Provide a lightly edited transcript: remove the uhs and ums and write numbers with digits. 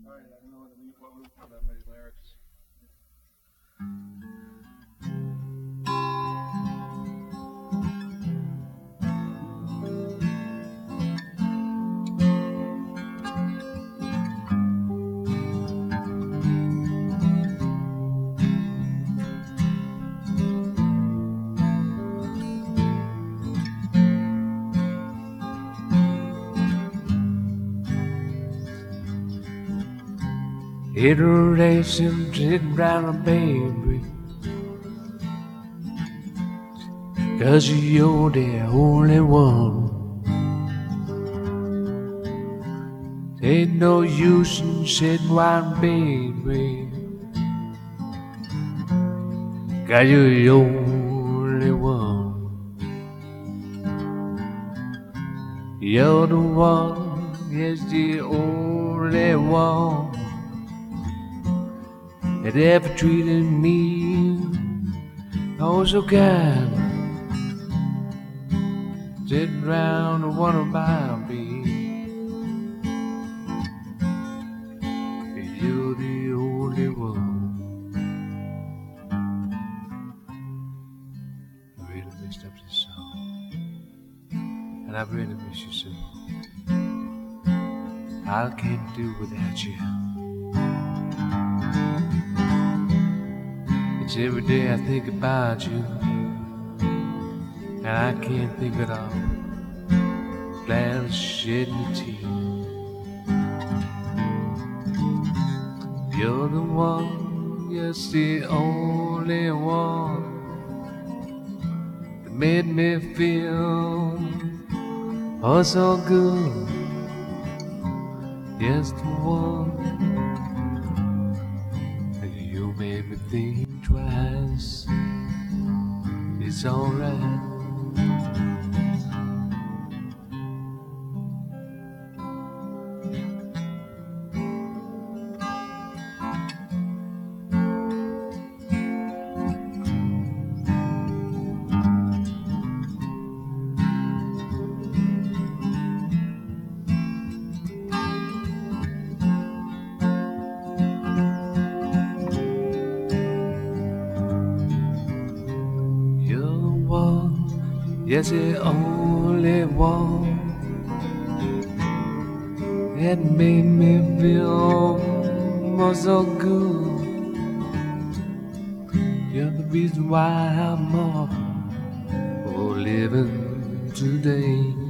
Right, I don't know what that many lyrics. Iteration sitting round a baby, 'cause you're the only one. Ain't no use in sitting round, baby, 'cause you're the only one. You're the one, yes, the only one that ever treated me oh so kind. Sitting round and wonder about me. You're the only one. I really messed up this song, and I really miss you so. I can't do without you. It's every day I think about you, and I can't think at all. Glad I'm shedding a tear. You're the one, yes, the only one that made me feel oh so good. Yes, the one that you made me think twice. It's alright. Yes, the only one that made me feel oh so good. You're the reason why I'm up for living today.